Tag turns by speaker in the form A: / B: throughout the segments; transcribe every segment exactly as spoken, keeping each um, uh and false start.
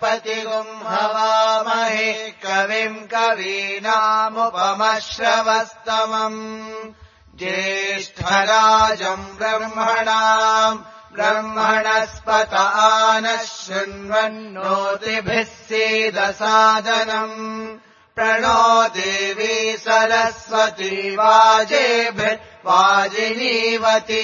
A: प्रतिगुम् हवामहे कविम् कवीनामुपमश्रवस्तमम् ज्येष्ठराजम् ब्रह्मणाम् ब्रह्मणस्पत आनः शृण्वन्नोतिभिः सीदसादनम् प्रणो देवी सरस्वती वाजेभिर्वाजिनीवती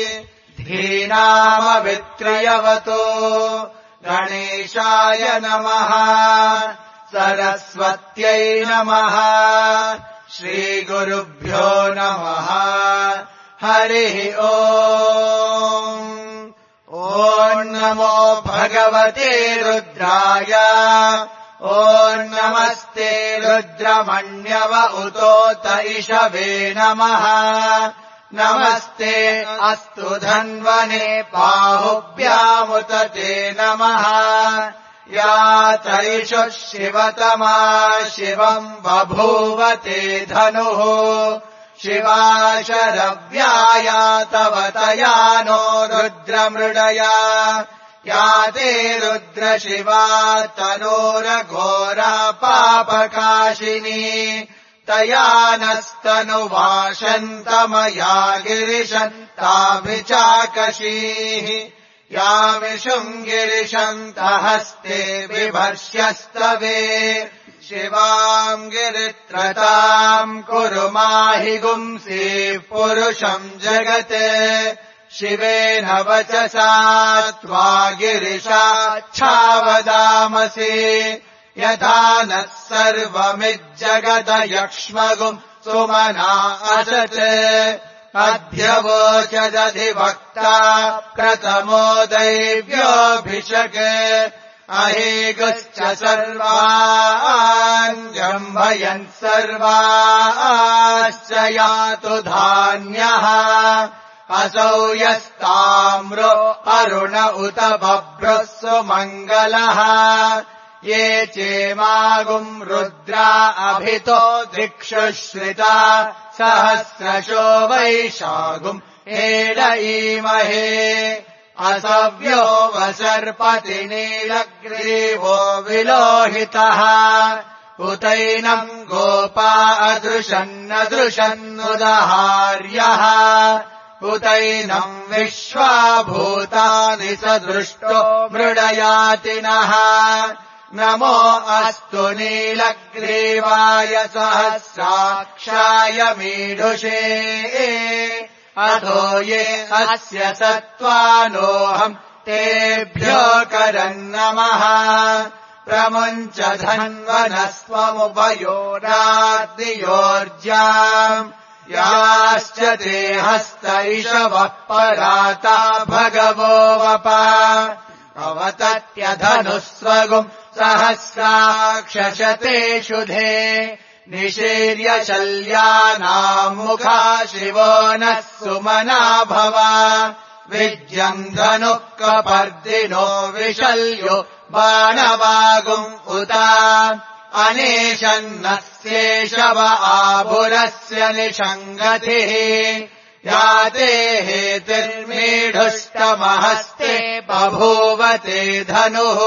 A: धीनामवित्रयवतो गणेशाय नमः सरस्वत्यै नमः श्रीगुरुभ्यो नमः हरिः ओम् ॐ नमो भगवते रुद्राय ॐ नमस्ते रुद्रमण्यव उतोत इषवे नमः नमस्ते अस्तु धन्वने बाहुभ्यामुत ते नमः या तैषुः शिवतमा शिवम् बभूवते धनुः शिवा शरव्याया तव तया नो रुद्रमृडया या ते रुद्रशिवा तनोरघोरा पापकाशिनी तया नस्तनुवाशन्तमया गिरिशन्ताभिचाकशीः यामिषुम् गिरिशन्तहस्ते बिभर्ष्यस्तवे शिवाम् गिरित्रताम् कुरु माहि गुंसीः पुरुषम् जगते शिवेन वचसा त्वा गिरिशाच्छावदामसि यथा नः सर्वमिज्जगदयक्ष्मगुम् सुमना असत् अध्यवोचदधिवक्ता प्रथमो दैव्योऽभिषक् अहेगुश्च सर्वान् जम्भयन् सर्वाश्च यातु धान्यः असौ यस्ताम्रो अरुण उत बभ्रुः सुमङ्गलः ये चेमागुम् रुद्रा अभितो दिक्षुश्रिता सहस्रशो वैशागुम् एडईमहे असव्यो वसर्पति नीलग्रीवो विलोहितः उतैनम् गोपा अदृशन्नदृशन्नुदहार्यः उतैनम् विश्वाभूतानि सदृष्टो मृडयातिनः नमो अस्तु नीलग्रीवाय सहस्राक्षाय मीढुषे अधो ये अस्य सत्त्वानोऽहम् तेभ्यो करन्नमः प्रमुञ्च धन्वनस्त्वमुभयोराद्योर्जाम् याश्च ते हस्त इषवः पराता भगवो वपा अवतत्यधनुस्वगुम् सहस्राक्षशते शुधे निशीर्य शल्यानाम् मुखा शिवो नः सुमना भवा विज्यम् धनुः कपर्दिनो विशल्यो बाणवागुम् उता अनेशन्नस्येषव आभुरस्य निषङ्गतिः याते हेतिर्मीढुष्टमहस्ते बभूवते धनुः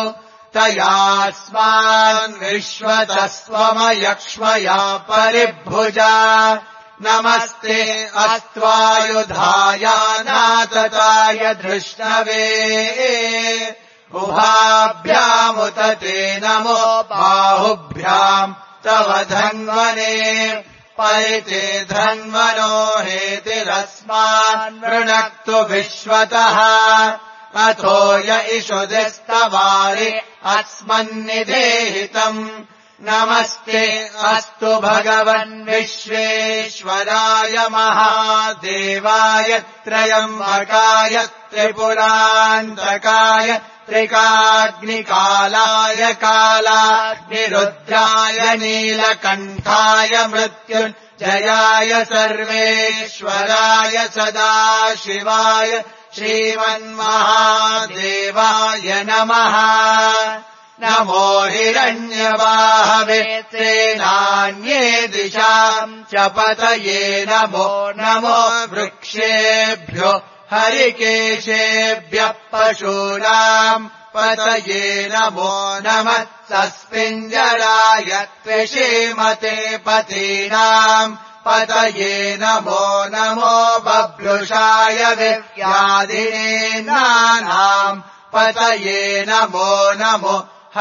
A: तयास्मान् विश्वतस्त्वमयक्ष्मया परिभुजा नमस्ते अस्त्वायुधाय नातताय धृष्णवे उभाभ्यामुत ते नमो बाहुभ्याम् तव धन्वने परिते धन्वनो हेतिरस्मान् वृणक्तु विश्वतः अथो य इषुदिस्तवारि अस्मन्निधेहितम् नमस्ते अस्तु भगवन् विश्वेश्वराय महादेवाय त्रयम्बकाय त्रिपुरान्तकाय त्रिकाग्निकालाय कालाग्निरुद्राय नीलकण्ठाय मृत्युञ्जयाय सर्वेश्वराय सदाशिवाय श्रीमन्महादेवाय नमः नमो हिरण्यवाहवे नान्ये दिशाम् च पतये नमो नमो वृक्षेभ्यो हरिकेशेभ्यः पशूनाम् पतये नमो नमः सस्मिञ्जराय त्रिषीमते पतीनाम् पतये नमो नमो बभ्रुषाय विव्याधिनेनानाम् पतये नमो नमो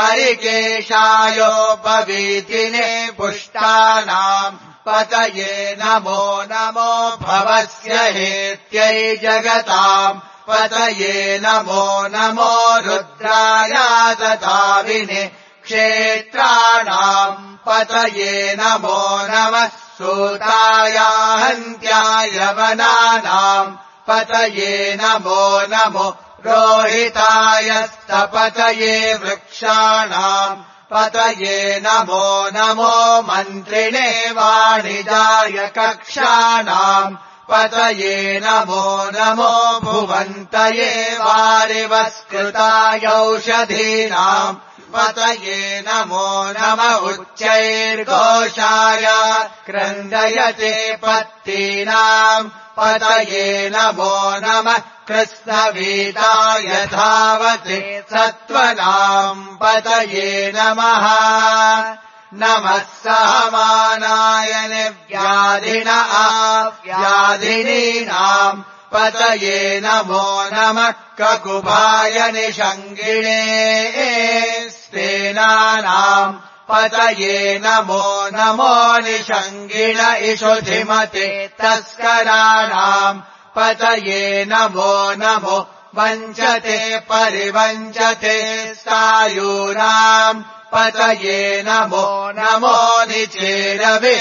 A: हरिकेशायोपवीतिने पुष्टानाम् पतये नमो नमो भवस्य हेत्यै जगताम् पतये नमो नमो रुद्रायातताविने क्षेत्राणाम् पतये नमो नमः सूतायाहन्त्याय वनानाम् पतये नमो नमो रोहितायस्तपतये वृक्षाणाम् पतये नमो नमो मन्त्रिणे वाणिजाय कक्षाणाम् पतये नमो नमो भुवन्तये वारिवस्कृतायौषधीनाम् पतये नमो नम उच्चैर्घोषाय क्रन्दयते पत्तीनाम् पतये नमो नमः कृष्णवीताय धावते सत्त्वनाम् पतये नमः नमः सहमानाय निव्याधिन आव्याधिनीनाम् पतये नमो नमः ककुभाय निषङ्गिणे स्तेनानाम् पतये नमो नमो निषङ्गिण इषुधिमते तस्कराणाम् पतये नमो नमो वञ्चते परिवञ्चते सायूनाम् पतये नमो नमो निचेरवे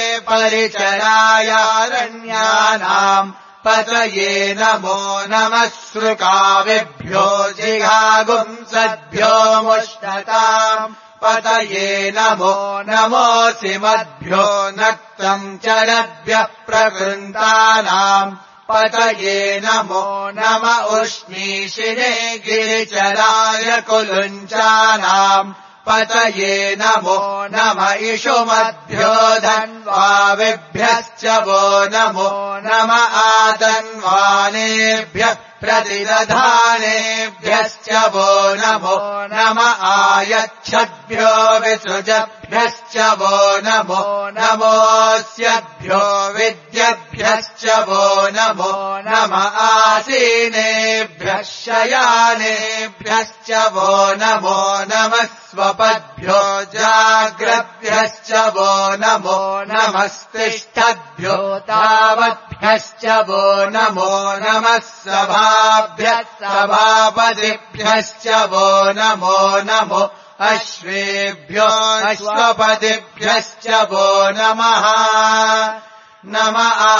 A: परिचरायारण्यानाम् पतये नमो नमः श्रुकाविभ्यो जिघागुंसद्भ्यो मुष्टताम् पतये नमो नमोऽसि मद्भ्यो नक्तम् चरद्भ्यः प्रकृन्तानाम् पतये नमो नम उष्णीषिणे गिरिचराय कुलुञ्चानाम् पतये नमो नम इषुमद्भ्यो धन्वाविभ्यश्च वो नमो नम आतन्वानेभ्यः प्रतिदधानेभ्यश्च वो नमो नम आयच्छद्भ्यो विसृजभ्यश्च वो नमो नमोऽस्यभ्यो विद्यभ्यश्च वो नमो नम आसीनेभ्यः शयानेभ्यश्च वो नमो नमः स्वपद्भ्यो जाग्रद्भ्यश्च वो नमो नमस्तिष्ठद्भ्यो तावद्भ्यश्च वो नमो नमः सभाभ्यः सभापतिभ्यश्च वो नमो नमो अश्वेभ्यो अश्वपतिभ्यश्च वो नमः नम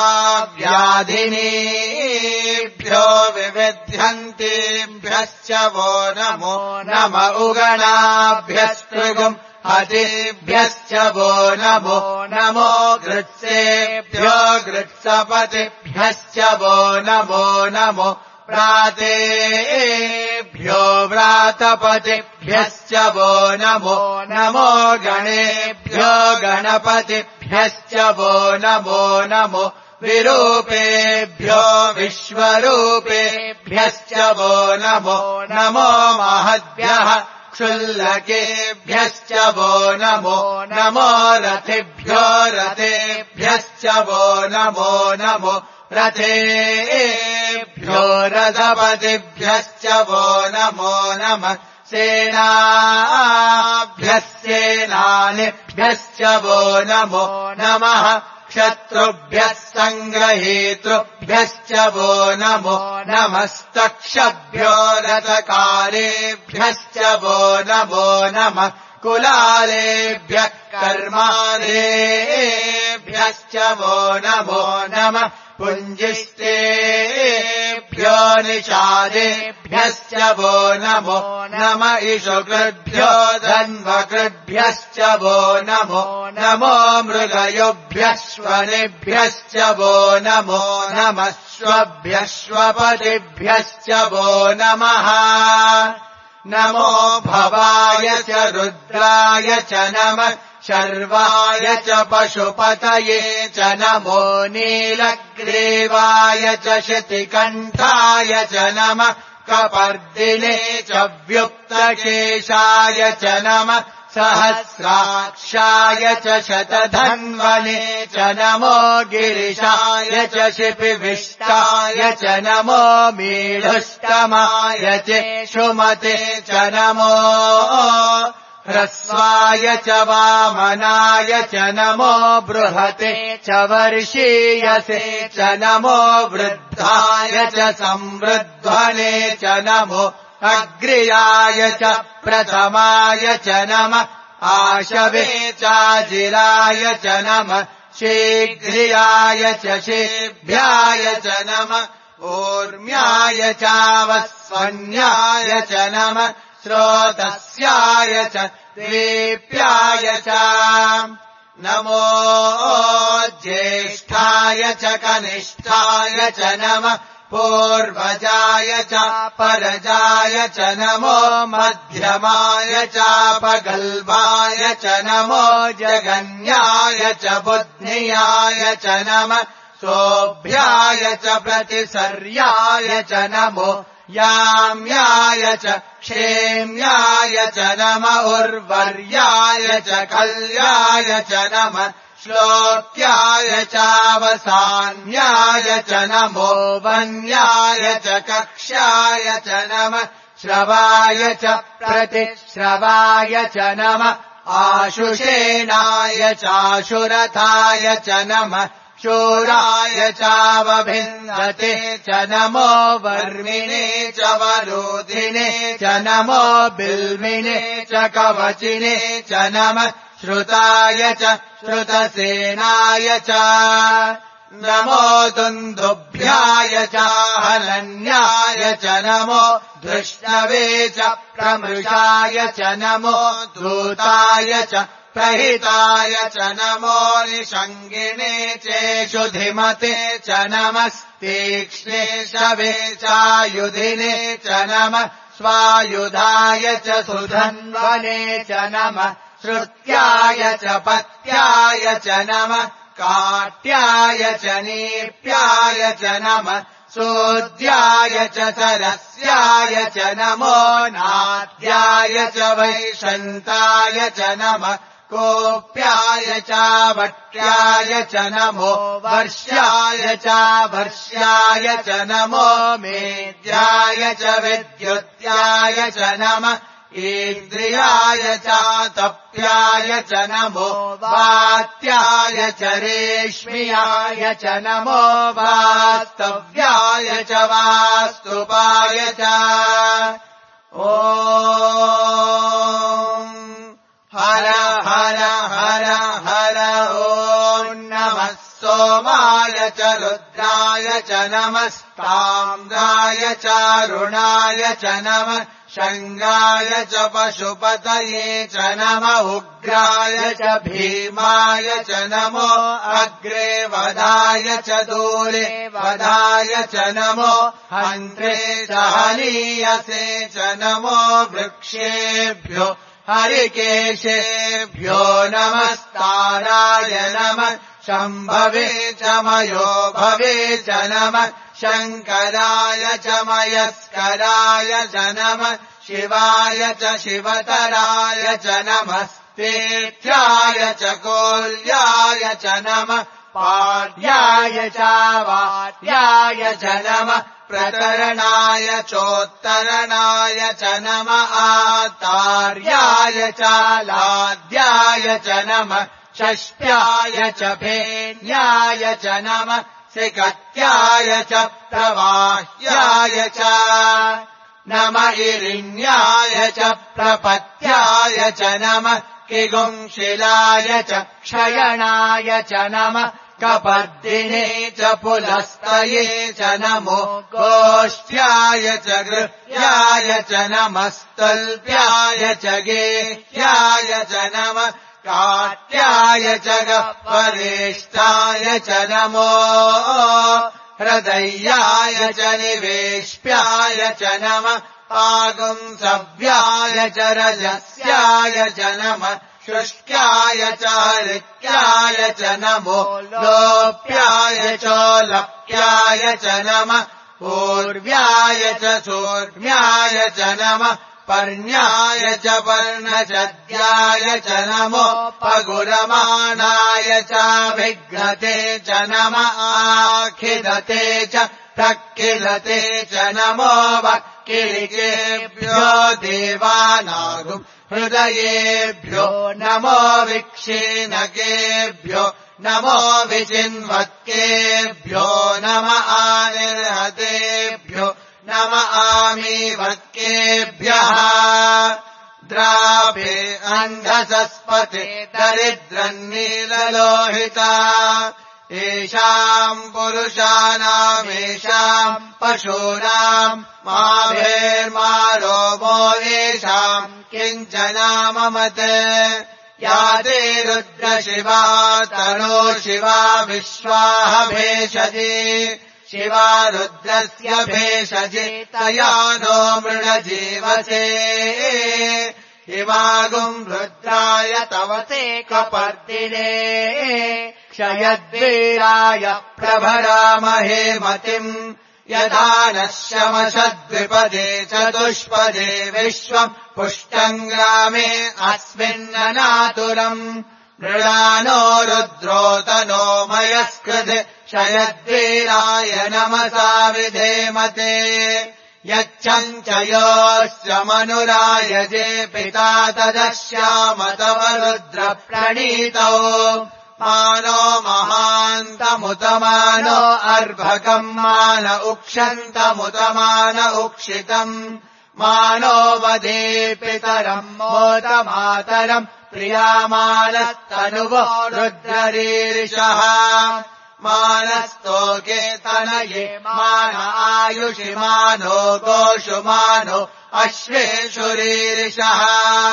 A: आव्याधिनीभ्यो विविध्यन्तीभ्यश्च वो नमो नम उगणाभ्यस्तृगुम् हतिभ्यश्च वो नमो नमो गृत्सेभ्यो गृत्सपतिभ्यश्च वो नमो नमो व्रातेभ्यो व्रातपतिभ्यश्च वो नमो नमो गणेभ्यो गणपतिभ्यश्च वो नमो नमो विरूपेभ्यो विश्वरूपेभ्यश्च वो नमो नमो महद्भ्यः क्षुल्लकेभ्यश्च वो नमो नमो रथिभ्यो रथेभ्यश्च वो नमो नमो रथेभ्यो रथपतिभ्यश्च वो नमो नमः सेनाभ्यः सेनानिभ्यश्च वो नमो नमः शत्रुभ्यः सङ्ग्रहीतृभ्यश्च वो नमो नमस्तक्षभ्यो रथकारेभ्यश्च वो नमो नमः कुलालेभ्यः कर्मालेभ्यश्च वो नमो नमः पुञ्जिष्टेभ्यो निषादेभ्यश्च वो नमो नम इषुकृद्भ्यो धन्वकृद्भ्यश्च वो नमो नमो मृगयुभ्यश्वनिभ्यश्च वो नमो नमः श्वभ्यश्वपतिभ्यश्च वो नमः नमो भवाय च रुद्राय च नमः शर्वाय च पशुपतये च नमो नीलग्रीवाय च शितिकण्ठाय च नमः कपर्दिने च व्युक्तकेशाय च नमः सहस्राक्षाय च शतधन्वने च नमो गिरिशाय च शिपिविष्टाय च नमो मीढुष्टमाय च शुमते च नमो ह्रस्वाय च वामनाय च नमो बृहते च वर्षीयसे च नमो वृद्धाय च संवृध्वने च नमो अग्र्याय च प्रथमाय च नमः आशवे चाजिराय च नमः शीघ्र्याय च शेभ्याय च नमः ऊर्म्याय चावस्वन्याय च नमः स्रोतस्याय च द्वीप्याय च नमो ज्येष्ठाय च कनिष्ठाय च नमः पूर्वजाय च परजाय च नमो मध्यमाय चापगल्भाय च नमो जगन्याय च बुद्ध्याय च नमः सोऽभ्याय च प्रतिसर्याय च नमो याम्याय च क्षेम्याय च नमः उर्वर्याय च कल्याय च नमः श्लोक्याय चावसान्याय च नमो वन्याय च कक्ष्याय च नमः श्रवाय च प्रतिश्रवाय च नमः आशुषेणाय चाशुरथाय च नमः शूराय चावभिन्नते च नमो वर्मिणे च वरोधिने च नमो बिल्विने च कवचिने च नमः श्रुताय च श्रुतसेनाय च नमो दुन्दुभ्याय च हलन्याय च नमो धृष्णवे च प्रमृषाय च नमो धूताय च प्रहिताय च नमो निषङ्गिने चेषुधिमते च नमस्तीक्ष्णे शवे चायुधिने च नमः स्वायुधाय च सुधन्वने च नमः श्रुत्याय च पत्याय च नमः काट्याय च नीप्याय च नमः सोद्याय च सरस्याय च नमो नाद्याय च वैशन्ताय च नमः कोप्याय चावट्याय च नमो वर्ष्याय चावर्ष्याय च नमो मेद्याय च विद्युत्याय च नमः इन्द्रियाय चातप्याय च नमो वात्याय च रेश्म्याय च नमो वास्तव्याय च वास्तुपाय च ॐ हर हर हर हर ॐ नमः सोमाय च रुद्राय च नमस्ताम्राय चारुणाय च नमः शङ्गाय च पशुपतये च नमः उग्राय च भीमाय च नमो अग्रे वधाय च दूरे वधाय च नमो हन्त्रे च हनीयसे च नमो वृक्षेभ्यो हरिकेशेभ्यो नमस्ताराय नमः शम्भवे च मयो भवे च नमः शङ्कराय च मयस्कराय च नमः शिवाय च शिवतराय च नमः तेथ्याय च कोल्याय च नमः पाड्याय चावाड्याय च नमः प्रतरणाय चोत्तरणाय च नमः आतार्याय चालाद्याय च नमः षष्ट्याय च भेन्याय च नमः सिकत्याय च प्रवाह्याय च नमः इरिण्याय च प्रपत्याय च नमः किगुंशिलाय च क्षयणाय च नमः कपर्दिने च पुलस्तये च नमो गोष्ठ्याय च गृह्याय च नमस्तल्प्याय च गेह्याय च नमः काट्याय च गह्वरेष्ठाय च नमो हृदयाय च निवेश्याय च नमः पागुंसव्याय च रजस्याय च नमः शुष्क्याय च हरित्याय च नमो लोप्याय च लप्याय च नमः पूर्व्याय च सूर्व्याय च नमः पर्ण्याय च पर्णचद्याय च नमो पगुरमाणाय च विघ्नते च नमः आखिलते च प्रक्किलते च नमो वक्किलिकेभ्यो देवानागुम् हृदयेभ्यो नमो विक्षीणकेभ्यो नमो विचिन्वत्केभ्यो नम आनिर्हतेभ्यो नम आमीवत्केभ्यः द्रापे अन्धसस्पते दरिद्रन्नीललोहिता येषाम् पुरुषाणामेषाम् पशूनाम् माभेर्मारोमो येषाम् किञ्चनाममत् या ते रुद्रशिवा तनो शिवा विश्वाः भेषजे शिवा रुद्रस्य भेषजे तया नो मृडजीवसे इमागुम् रुद्राय तव ते कपर्दिने क्षयद्वीराय प्रभरामहे मतिम् यथा नः शमशद्विपदे चतुष्पदे विश्वम् पुष्टम् ग्रामे अस्मिन्ननातुरम् मृडानो रुद्रोतनो मयस्कृते क्षयद्वीराय नमसा विधेमते यच्छञ्चयोश्च मनुरायजे पिता तदश्याम तव रुद्र प्रणीतौ मानो महान्तमुतमानो अर्भकम् मान उक्षन्तमुतमान उक्षितम् मानो वदे पितरम् मोदमातरम् प्रियामानस्तनुवो रुद्ररीरिषः मानस्तोके तनये मान आयुषि मानो गोषु मानो अश्वेषु रीरिषः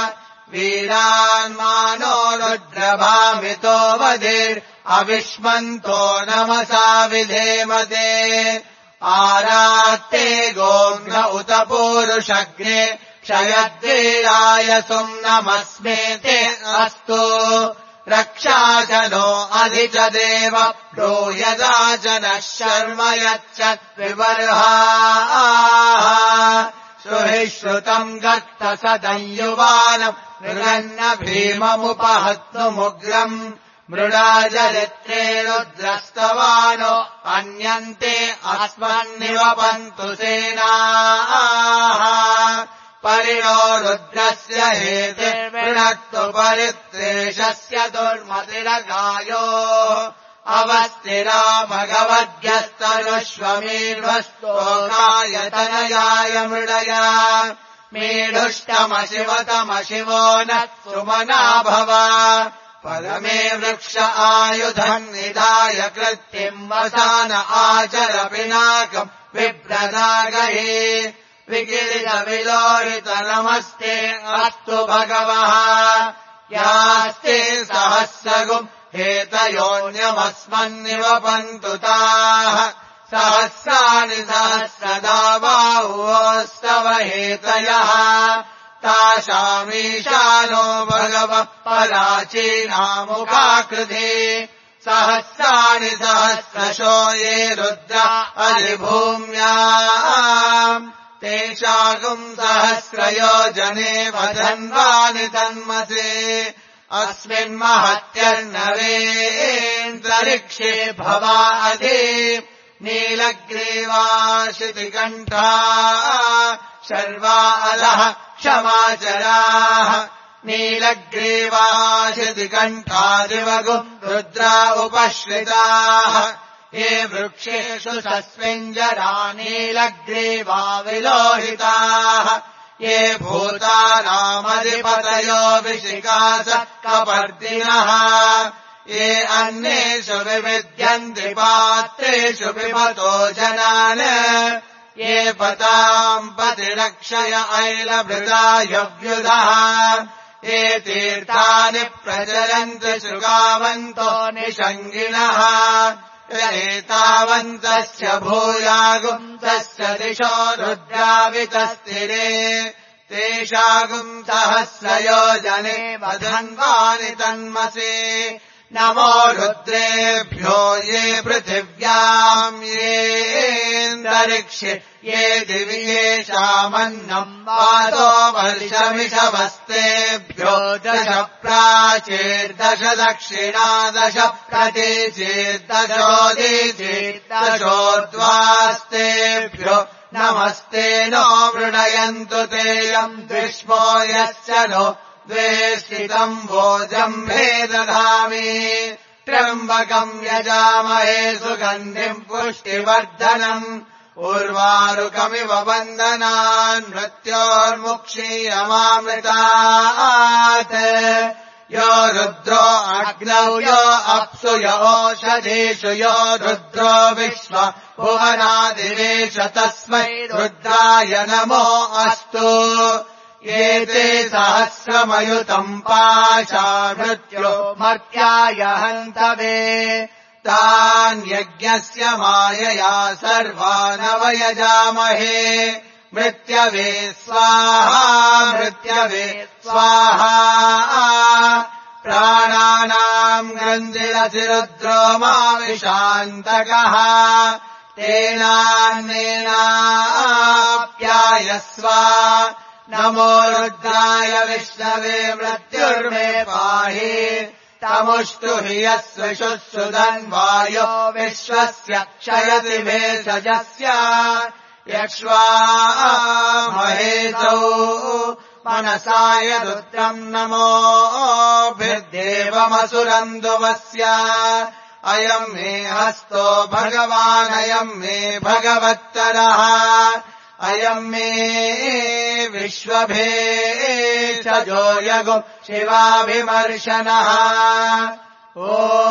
A: वीरान्मानो रुद्रभामितो वधेर् अविष्मन्तो नमसा विधेमते आरात्ते गोघ्न उत पूरुषग्ने क्षयद्वीराय सुम्नमस्मे ते अस्तु रक्षाचनो अधि च देव प्रो यदा जनः शर्म यच्च विवर्हाः श्रुहि श्रुतम् गर्त सदंयुवानम् मृगन्न भीममुपहत्तुमुग्रम् मृडाजरित्रे रुद्रस्तवानो अन्यन्ते अस्मन्निवपन्तु सेनाः परिणो रुद्रस्य हेतिर्वृणक्तु परित्रेषस्य दुर्मतिरगायो अवस्थिरा भगवद्भ्यस्तनुष्वमीर्वस्तोकाय तनयाय मृडया मेढुष्टमशिवतमशिवो न सुमना भव परमे वृक्ष आयुधम् निधाय कृत्तिम् वसान आचर पिनाकम् विभ्रदागहे विकिरितविलोहित नमस्ते अस्तु भगवः यास्ते सहस्रगुम् हेतयोऽन्यमस्मन्निवपन्तु ताः सहस्राणि सहस्रदा बाहुवोस्तव हेतयः तासामीशानो भगवः पराचीनामुखाकृते सहस्राणि सहस्रशो ये रुद्र अधिभूम्याम् तेषागुम् सहस्रयोजने वधन्वानि तन्मसे अस्मिन्महत्यर्णवेऽन्तरिक्षे भवा अधि नीलग्रीवाशितिकण्ठा शर्वा अलः क्षमाचराः नीलग्रीवाशितिकण्ठादिवगु रुद्रा उपश्रिताः ये वृक्षेषु सस्मिञ्जरा नीलग्रीवा विलोहिताः ये भूतानामधिपतयो विशिखास कपर्दिनः ये अन्येषु विविद्यन्ति पात्रेषु पिबतो जनान् ये पताम् पतिरक्षय ऐलभृदायव्युधः ये तीर्थानि प्रचरन्ति शृगावन्तो निषङ्गिणः एतावन्तस्य भूयागुंसस्य दिशो रुद्रावितस्तिरे तेषागुम् सहस्रयोजने वधन्वानि तन्मसे नमो रुद्रेभ्यो ये पृथिव्याम् येऽन्तरिक्षे ये दिवि येषामन्नम् वातो वर्षमिषवस्तेभ्यो दश प्राचीर्दश दक्षिणा दश प्रतीचीर्दशोदीचीर्दशोर्ध्वास्तेभ्यो नमस्ते नो मृडयन्तु तेयम् द्विष्मो यस्य नो द्वेष्टितम् भोजम्भे दधामि त्र्यम्बकम् यजामहे सुगन्धिम् पुष्टिवर्धनम् उर्वारुकमिव वन्दनान् मृत्योर्मुक्षीयमामृतात् यो रुद्रो अग्नौ यो अप्सु यो ओषधीषु यो रुद्रो विश्व भुवनादिवेश तस्मै रुद्राय नमो अस्तु एते सहस्रमयुतम् पाशा मृत्यो मर्त्याय हन्तवे तान् यज्ञस्य मायया सर्वानवयजामहे मृत्यवे स्वाहा मृत्यवे स्वाहा प्राणानाम् ग्रन्थिरसि रुद्रो माविशान्तकः तेनान्नेनाप्यायस्व नमो रुद्राय विष्णवे मृत्युर्मे पाहि तमुष्टु हि यस्विषुःसुधन्वायो विश्वस्य क्षयति भेषजस्य यक्ष्वा महेशौ मनसाय रुद्रम् नमोभिर्देवमसुरन्दुवस्य अयम् मे हस्तो भगवानयम् मे भगवत्तरः अयम् मे विश्वभेषजो यगो शिवाभिमर्शनः ॐ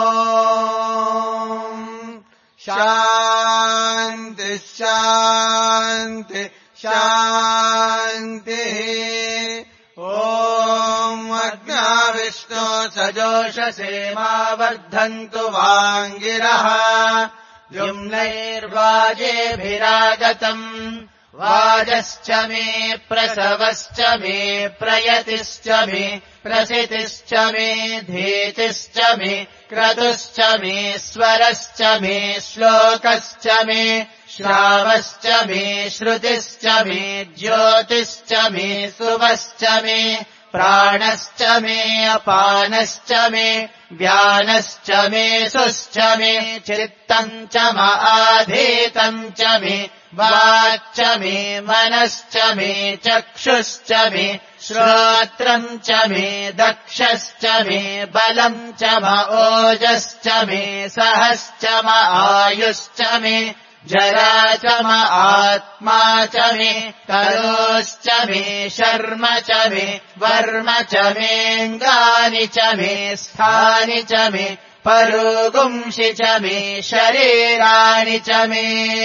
A: शान्ति शान्ति शान्तिः ॐ अग्नाविष्णो सजोषसेमा वर्धन्तु वाङ्गिरः द्युम्नैर्वाजेभिरागतम् वाजश्च मे प्रसवश्च मे प्रयतिश्च मे प्रसितिश्च मे धीतिश्च मे क्रतुश्च मे स्वरश्च मे श्लोकश्च मे श्रावश्च मे श्रुतिश्च मे ज्योतिश्च मे सुवश्च मे प्राणश्च मे अपानश्च मे व्यानश्च मे सुश्च मे चित्तम् च माधीतम् च मे वाक्च मे मनश्च मे चक्षुश्च मे श्रोत्रम् च मे दक्षश्च मे बलम् च म ओजश्च मे सहश्च म आयुश्च मे जरा च म आत्मा च मे करोश्च मे शर्म च मे वर्म च मेऽङ्गानि च मे स्थानि च मे परुगुंषि च मे शरीराणि च मे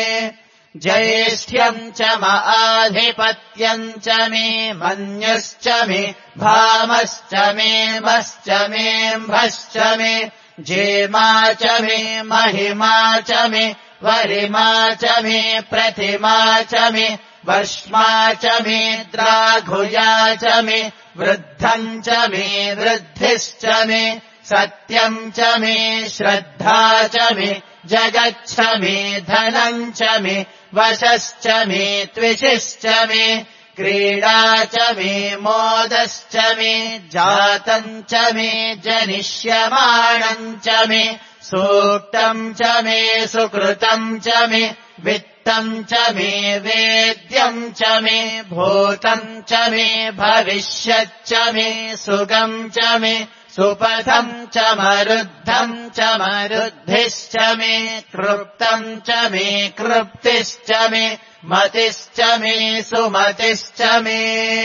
A: ज्येष्ठ्यम् च म आधिपत्यम् च मे मन्युश्च मे भामश्च मे मश्च मेऽम्भश्च मे जेमा च मे महिमा च मे वरिमा च मे प्रतिमा च मे वर्ष्मा च मे द्राघुया च मे वृद्धम् च मे वृद्धिश्च मे सत्यम् च मे श्रद्धा च मे जगच्छ मे धनम् च मे वशश्च मे त्विषिश्च मे क्रीडा च मे मोदश्च मे जातम् च मे जनिष्यमाणम् च मे सूक्तम् च मे सुकृतम् च मे वित्तम् च मे वेद्यम् च मे भूतम् च मे भविष्यच्च मे सुगम् च मे सुपथम् च मरुद्धम् च मरुद्धिश्च मे कृप्तम् च मे कृप्तिश्च मे मतिश्च मे सुमतिश्च मे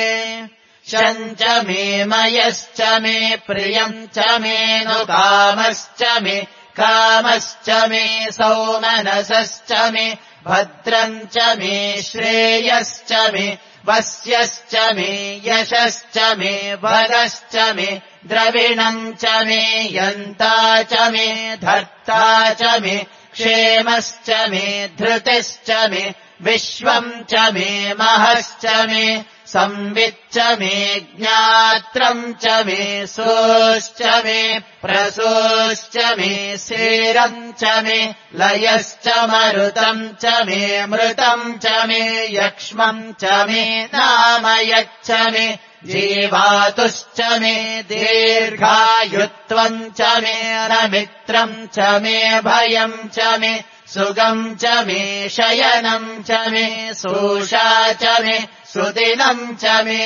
A: शम् च मे मयश्च मे प्रियम् च मे नुकामश्च मे कामश्च मे सौमनसश्च मे भद्रम् च मे श्रेयश्च मे वस्यश्च मे यशश्च मे वरश्च मे द्रविणम् च मे यन्ता च मे धर्ता च मे क्षेमश्च मे धृतिश्च मे विश्वम् च मे महश्च मे संविच्च मे ज्ञात्रम् च मे सोश्च मे प्रसोश्च मे सेरम् च मे लयश्च मरुतम् च मे मृतम् च मे यक्ष्मम् च मे नामयच्च मे जीवातुश्च मे दीर्घायुत्वम् च मे रमित्रम् च मे भयम् च मे सुगम् च मे शयनम् च मे सोषा च मे सुदिनम् च मे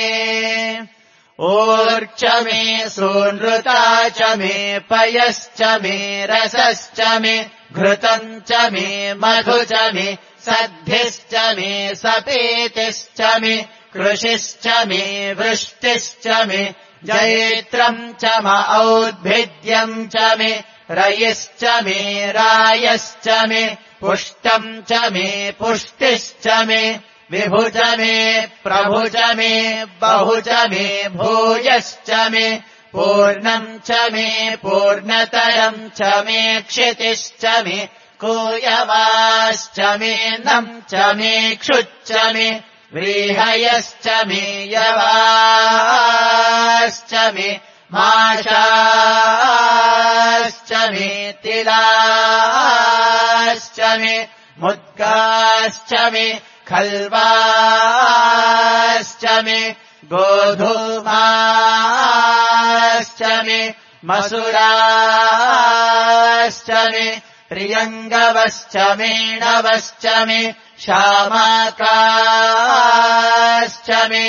A: ओर्च मे सोनृता च मे पयश्च मे रसश्च मे घृतम् च मे मधु च मे सद्भिश्च मे सपेतिश्च मे कृषिश्च मे वृष्टिश्च मे जैत्रम् च म औद्भिद्यम् च मे रयिश्च मे रायश्च मे पुष्टम् च मे पुष्टिश्च मे विभुज मे प्रभुज मे बहुज मे भूयश्च मे पूर्णम् च मे पूर्णतरम् च मे क्षितिश्च मे कूयवाश्च मे नम् च मे क्षुच्च मे व्रीहयश्च मे यवाश्च मे माशाश्च मे तिलाश्च मे मुद्गाश्च मे खल्वाश्च मे गोधूमाश्च मे मसुराश्च मे प्रियङ्गवश्च मेणवश्च मे शामाकाश्च मे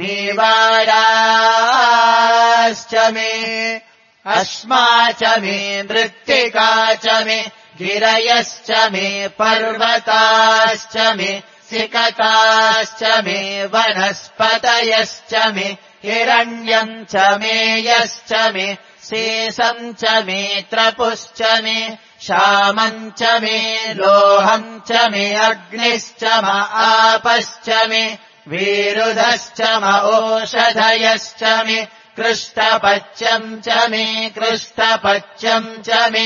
A: नीवाराश्च मे अश्मा च मे मृत्तिका च मे गिरयश्च मे पर्वताश्च मे सिकताश्च मे वनस्पतयश्च मे हिरण्यम् च मे यश्च मे शेषम् च मे त्रपुश्च मे श्यामम् च मे लोहम् च मे अग्निश्च म आपश्च मे वीरुधश्च म ओषधयश्च मे कृष्टपच्यम् च मे कृष्टपच्यम् च मे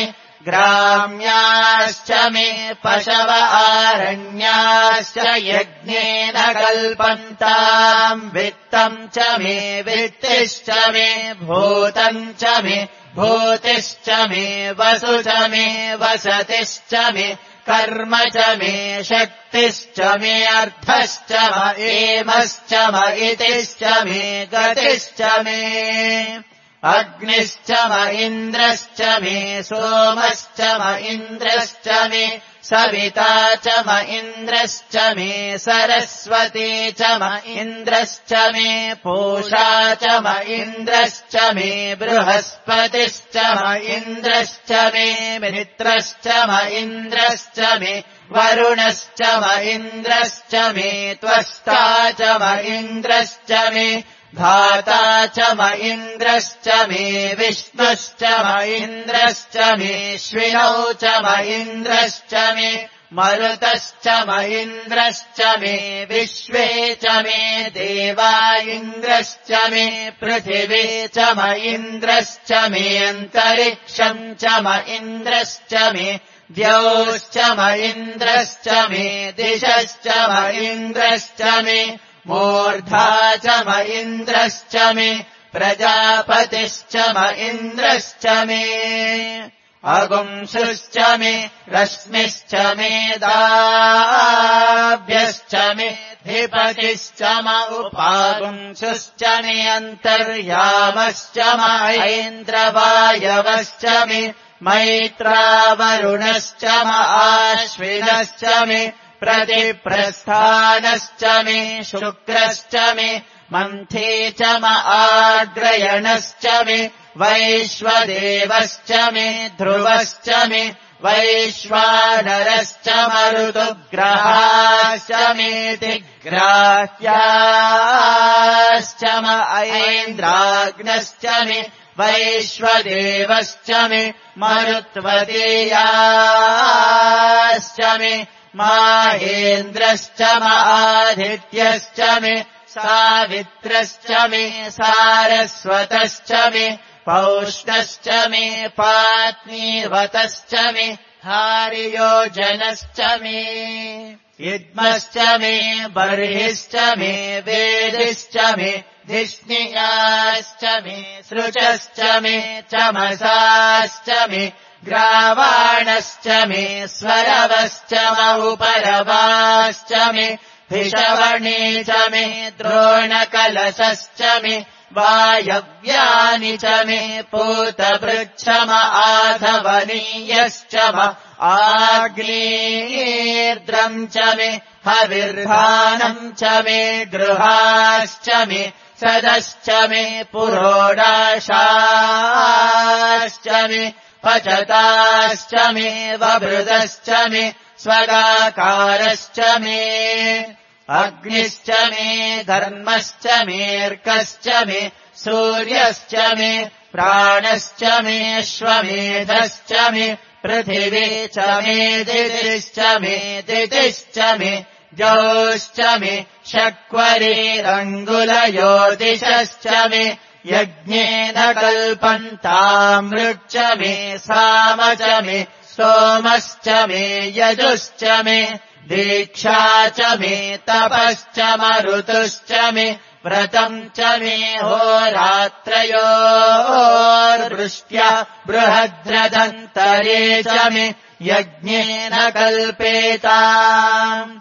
A: ग्राम्याश्च मे पशव आरण्याश्च यज्ञेन कल्पन्ताम् वित्तम् च मे वित्तिश्च मे भूतम् च मे भूतिश्च मे वसु च मे वसतिश्च मे कर्म च मे शक्तिश्च मे अर्थश्च म एमश्च म इतिश्च मे गतिश्च मे अग्निश्च म इन्द्रश्च मे सोमश्च म इन्द्रश्च मे सविता च म इन्द्रश्च मे सरस्वती च म इन्द्रश्च मे पूषा च म इन्द्रश्च मे बृहस्पतिश्च म इन्द्रश्च मे मित्रश्च म इन्द्रश्च मे वरुणश्च म इन्द्रश्च मे त्वष्टा च म इन्द्रश्च मे धाता च म इन्द्रश्च मे विष्णुश्च म इन्द्रश्च मे श्विनौ च म इन्द्रश्च मे मरुतश्च म इन्द्रश्च मे विश्वे च मे देवा इन्द्रश्च मे पृथिवी च म इन्द्रश्च मे अन्तरिक्षम् च म इन्द्रश्च मे द्यौश्च म इन्द्रश्च मे दिशश्च म इन्द्रश्च मे मूर्धा च म इन्द्रश्च मे प्रजापतिश्च म इन्द्रश्च मे अगुंसुश्च मे रश्मिश्च मे दाभ्यश्च मे धिपतिश्च म उपागुंसुश्च मे अन्तर्यामश्च म ऐन्द्रवायवश्च मे मैत्रावरुणश्च म आश्विनश्च मे प्रतिप्रस्थानश्च मे शुक्रश्च मे मन्थे च म आग्रयणश्च मे वैश्वदेवश्च मे ध्रुवश्च मे वैश्वानरश्च मरुतुग्रहाश्च मे दिग्राह्याश्च म ऐन्द्राग्नश्च मे वैश्वदेवश्च मे मरुत्वतीयाश्च मे माहेन्द्रश्च म आदित्यश्च मे सावित्रश्च मे सारस्वतश्च मे पौष्णश्च मे पात्नीवतश्च मे हारियोजनश्च मे इद्मश्च मे बर्हिश्च मे वेदिश्च मे धिष्णियाश्च मे सृचश्च मे चमसाश्च मे ग्रावाणश्च मे स्वरवश्च महुपरवाश्च मे भिषवणे च मे द्रोणकलशश्च मे वायव्यानि च मे पूतपृच्छम आधवनीयश्च म आग्नेर्द्रम् च मे हविर्धानम् च मे गृहाश्च मे सदश्च मे पुरोडाशाश्च मे पचताश्च मे वभृदश्च मे स्वगाकारश्च मे अग्निश्च मे धर्मश्च मेऽर्कश्च मे सूर्यश्च मे प्राणश्च मे श्वमेधश्च मे पृथिवी च मे दितिश्च मे दितिश्च मे जौश्च मे शक्वरीरङ्गुलयोदिशश्च मे यज्ञेन कल्पन्तामृच्च मे साम च मे सोमश्च मे यजुश्च मे दीक्षा च मे तपश्च मरुतुश्च मे व्रतम् च मे होरात्रयोर्वृष्ट्या बृहद्रदन्तरे च मे यज्ञेन कल्पेताम्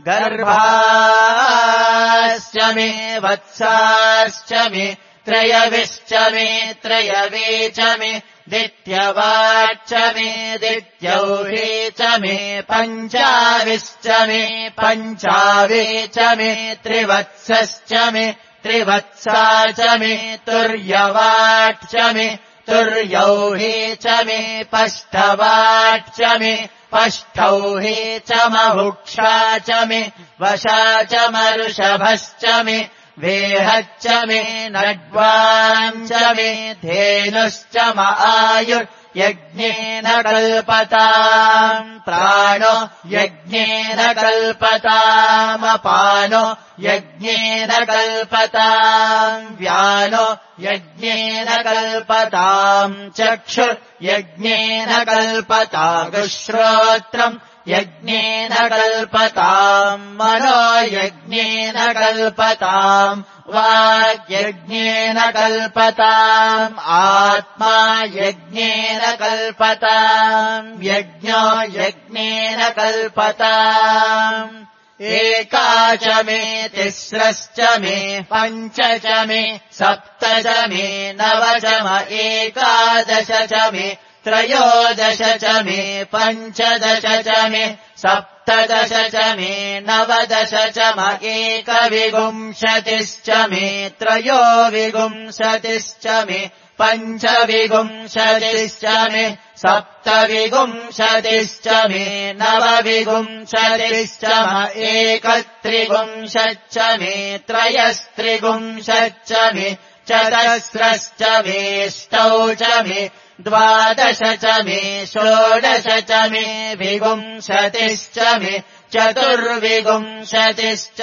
A: गर्भाश्च मे वत्साश्च मे त्रयविश्च मे त्रयवे च मे दित्यवाच्च मे दित्यौहे च मे पञ्चाविश्च मे पञ्चावे च मे त्रिवत्सश्च मे त्रिवत्सा च मे तुर्यवाट् च मे तुर्यौहे च मे पष्ठवाट् च मे पष्ठौहे च महुक्षा च मे वशा च मरुषभश्च मे वेहच्च मे नड्वाम् च मे धेनुश्च म आयुर्यज्ञेन कल्पताम् प्राणो यज्ञेन कल्पतामपानो यज्ञेन कल्पताम् व्यानो यज्ञेन कल्पताम् चक्षुर्यज्ञेन कल्पतागुश्रोत्रम् यज्ञेन कल्पताम् मनो यज्ञेन कल्पताम् वाग्यज्ञेन कल्पताम् आत्मा यज्ञेन कल्पताम् यज्ञो यज्ञेन कल्पताम् एका च मे तिस्रश्च मे पञ्च च मे सप्त च मे नव च म एकादश च मे त्रयोदश च मे पञ्चदश च मे सप्तदश च मे नवदश च म एकविंशतिश्च मे त्रयोविंशतिश्च मे पञ्चविंशतिश्च मे सप्तविंशतिश्च मे नवविंशतिश्च म एकत्रिंशच्च मे त्रयस्त्रिंशच्च मे चतस्रश्च मेष्टौ च मे द्वादश च मे षोडश च मे विंशतिश्च मे चतुर्विंशतिश्च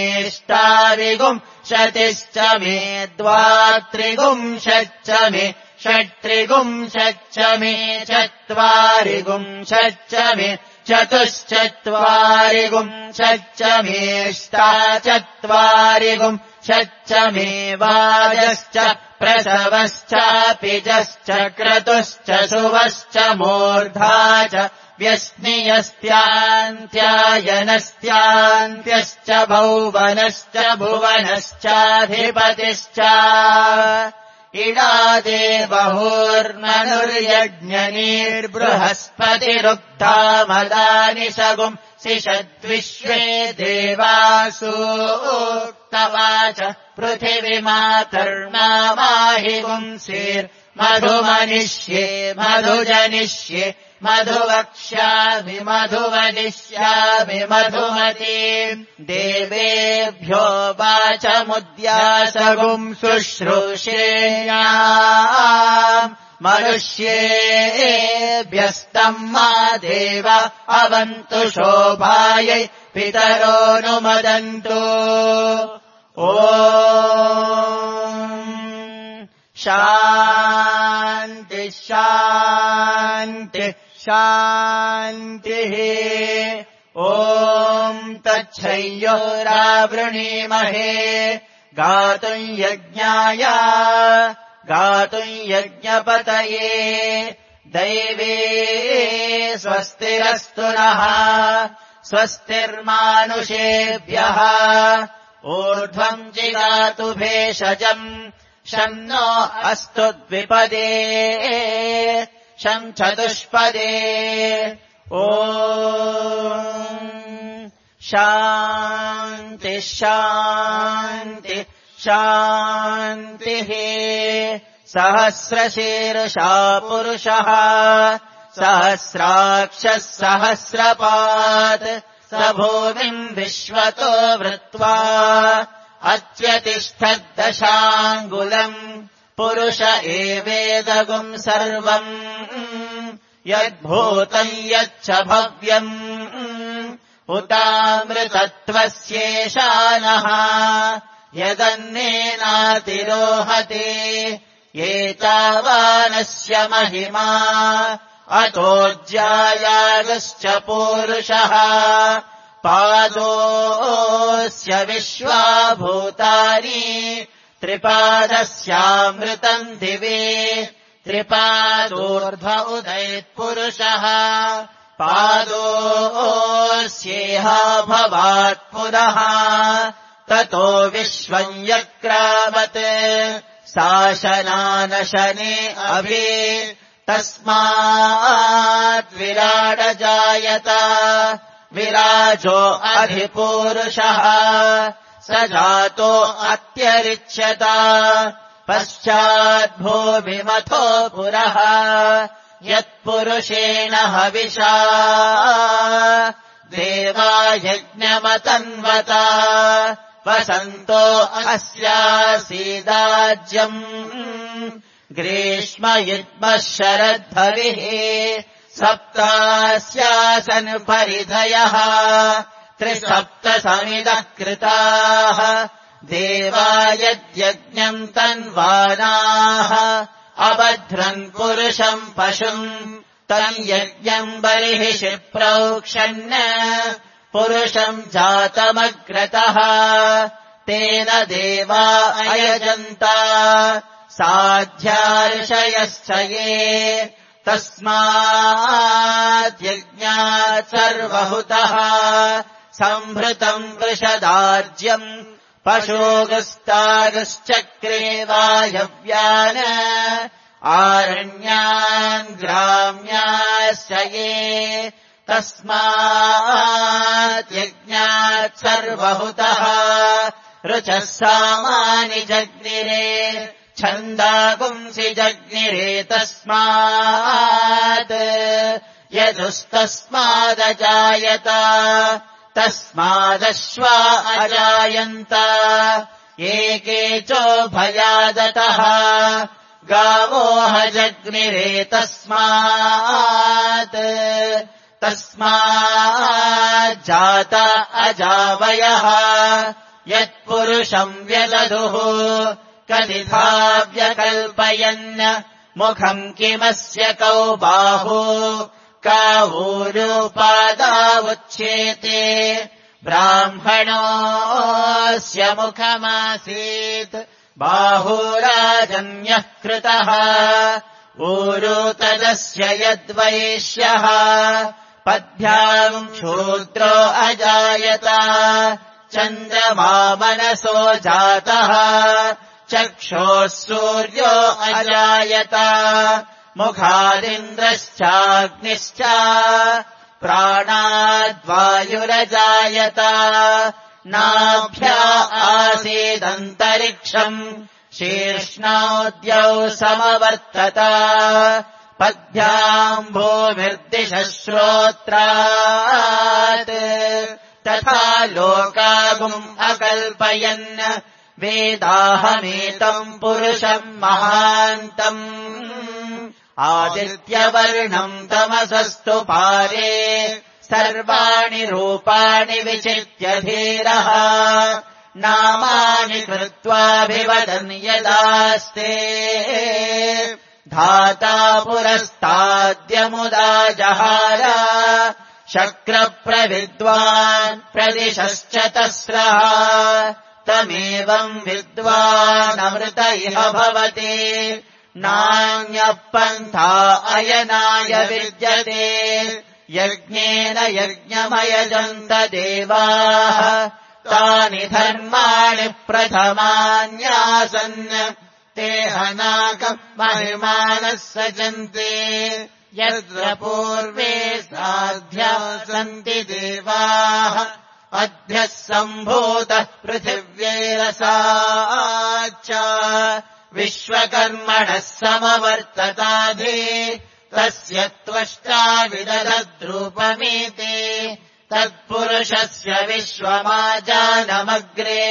A: मेष्टाविंशतिश्च मे द्वात्रिंशच्च मे षट्त्रिंशच्च मे चत्वारिंशच्च मे चतुश्चत्वारिंशच्च मेष्टाचत्वारिंशच्च मे वाजश्च प्रसवश्चापिजश्च क्रतुश्च शुवश्च मूर्धा च व्यस्नियस्त्यान्त्यायनस्त्यान्त्यश्च भौवनश्च भुवनश्चाधिपतिश्च इडादेवहोर्मनुर्यज्ञनीर्बृहस्पतिरुक्तामदानि सगुम् सिषद्विश्वे देवासूक्तवाच पृथिवीमातर्मा माहि पुंसीर्मधुमनिष्ये मधुजनिष्ये मधुवक्ष्यामि मधुवदिष्यामि मधुमतीम् देवेभ्यो वाचमुद्यासगुम् शुश्रूषेयाम् मनुष्येभ्यस्तम् मा देव अवन्तु शोभायै पितरोऽनुमदन्तु ॐ शान्ति शान्ति शान्तिः शान्तिः। ॐ तच्छय्योरावृणीमहे गातुम् यज्ञाय गातुम् यज्ञपतये दैवे स्वस्तिरस्तु नः स्वस्तिर्मानुषेभ्यः ऊर्ध्वम् जिगातु भेषजम् शं नो अस्तु द्विपदे शं चतुष्पदे। ॐ शान्ति शान्ति शान्तिः। सहस्रशीर्षा पुरुषः सहस्राक्षः सहस्रपात् स भूमिम् विश्वतो वृत्वा अत्यतिष्ठद्दशाङ्गुलम् पुरुष एवेदगुम् सर्वम् यद्भूतम् यच्च भव्यम् उतामृतत्वस्येषानः यदन्नेनातिरोहते एतावानस्य महिमा अतोऽज्यायागश्च पूरुषः पादोऽस्य विश्वाभूतानि त्रिपादस्यामृतम् दिवे त्रिपादोर्ध्व उदयत्पुरुषः पादोऽस्येहा भवात् पुनः ततो विश्वम् यक्रामत् शासनानशने अभि तस्मात् विराडजायत विराजो अधिपूरुषः स जातो अत्यरिच्यत पश्चाद्भूमिमथो पुरः यत्पुरुषेण हविषा देवा यज्ञमतन्वत वसन्तो अस्यासीदाज्यम् ग्रीष्म युग्मः शरद्धरिः सप्तास्यासन् परिधयः त्रिसप्त समिदः कृताः देवा यद्यज्ञम् तन्वानाः अबध्रन् पुरुषम् पशुम् तम् यज्ञम् बर्हिषि प्रोक्षन् पुरुषम् जातमग्रतः तेन देवा अयजन्त साध्यार्षयश्च ये तस्मात् यज्ञात् सर्वहुतः संभृतम् वृषदार्ज्यम् पशोगस्तागश्चक्रे वायव्यान् आरण्यान् ग्राम्याश्च ये तस्मात् यज्ञात् सर्वहुतः ऋचः सामानि जग्निरे छन्दागुंसि जग्निरे तस्मात् यजुस्तस्मादजायत तस्मादश्वा अजायन्त एके चोभयादतः गावो हजग्निरे तस्मात् तस्माज्जात अजावयः यत्पुरुषम् व्यदधुः कलिधा व्यकल्पयन् मुखम् किमस्य कौ बाहु कावूरुपादावुच्येते ब्राह्मणोऽस्य मुखमासीत् बाहुराजन्यः कृतः ऊरु तदस्य यद्वैश्यः पद्भ्याम् शूद्रो अजायत चन्द्रमा मनसो जातः चक्षोः सूर्यो अजायत मुखादिन्द्रश्चाग्निश्च प्राणाद्वायुरजायत नाभ्या आसीदन्तरिक्षम् शीर्ष्णोद्यौ समवर्तत पद्भ्याम् भूमिर्दिशः श्रोत्रात् तथा लोकागुम् अकल्पयन् वेदाहमेतम् पुरुषम् महान्तम् आदित्यवर्णम् तमसस्तु पारे सर्वाणि रूपाणि विचित्य धीरः नामानि कृत्वाभिवदन् यदास्ते धाता पुरस्ताद्यमुदा जहार शक्रप्रविद्वान् प्रदिशश्च तस्रः तमेवम् विद्वानमृत इह भवति नान्यः पन्था अयनाय विद्यते यज्ञेन यज्ञमयजन्त देवाः तानि धर्माणि प्रथमान्यासन् ते हनाकम् महिमानः सजन्ते यत्र पूर्वे साध्या सन्ति देवाः अद्भ्यः सम्भूतः पृथिव्यैरसाच्च विश्वकर्मणः समवर्तताधि तस्य त्वष्टा विदधद्रूपमेति तत्पुरुषस्य विश्वमाजानमग्रे